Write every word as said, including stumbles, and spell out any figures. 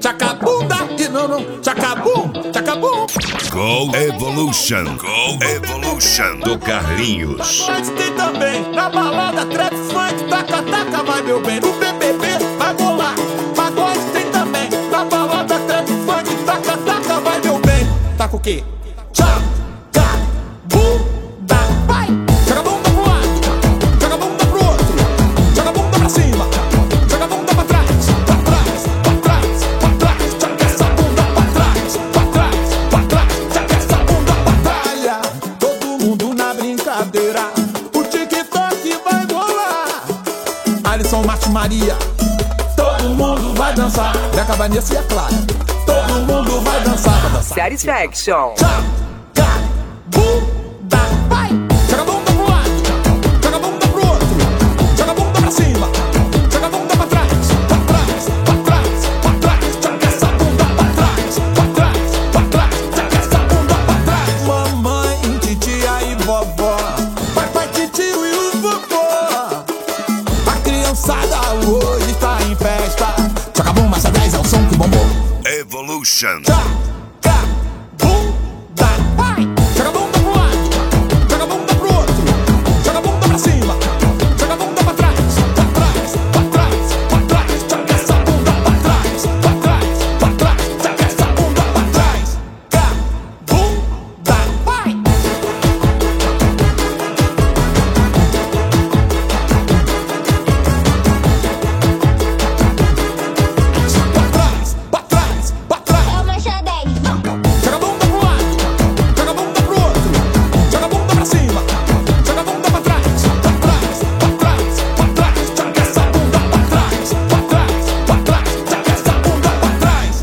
Chacabunda e não, não, chacabum, chacabum. Go Evolution, Go Evolution do Carlinhos. Mas tem também na balada trap funk, taca, taca, vai meu bem. No B B B vai rolar pagode, tem também na balada trap funk, taca, taca, vai meu bem. Taca o quê? Chacabunda, vai. Joga a bunda pro lado, joga a bunda pro outro, joga a bunda pra cima, joga a bunda pra trás, pra trás, pra trás, pra trás, joga essa bunda pra trás, pra trás, pra trás, joga essa bunda pra trás. Todo mundo na brincadeira, o TikTok vai rolar. Alisson, Marte, Maria, todo mundo vai dançar. Zeca, Vanessa e a Clara, todo mundo vai dançar, vai dançar. Satisfaction. Chacabunda, vai. Joga a bunda pro lado, joga a bunda pro outro, joga a bunda pra cima, joga a bunda pra trás, pra trás, pra trás, pra trás, joga essa bunda pra trás, pra trás, pra trás, joga essa bunda pra trás. Mamãe, titia e vovó, pai, pai, titio e o vovô, a criançada hoje tá em festa. Joga a bunda, essa dez é o som que bombou. Evolution. Tchau.